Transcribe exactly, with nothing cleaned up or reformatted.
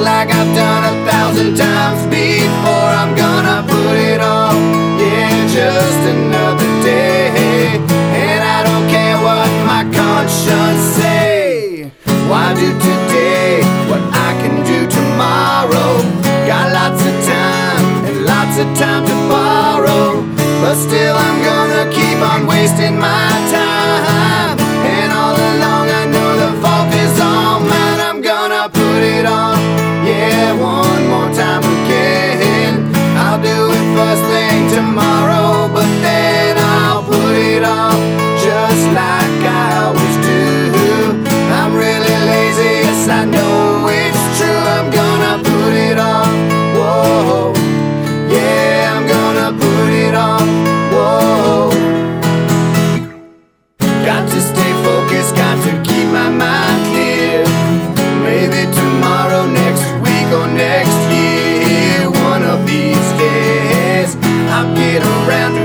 like I've done a thousand times before. I'm gonna put it off, yeah, just another day. And I don't care what my conscience say. Why do today what I can do tomorrow? Got lots of time and lots of time to borrow, but still I'm gonna keep on wasting my time. And all along I know the fault is all mine. I'm gonna put it on, yeah, one more time again. I'll do it first thing tomorrow, but then I'll put it off, just like I always do. I'm really lazy, yes I know it's true. I'm gonna put it off, whoa, yeah, I'm gonna put it off, whoa. Got to stay focused, got to keep my mind clear. Maybe tomorrow, next week, or next year, one of these days I'll get around to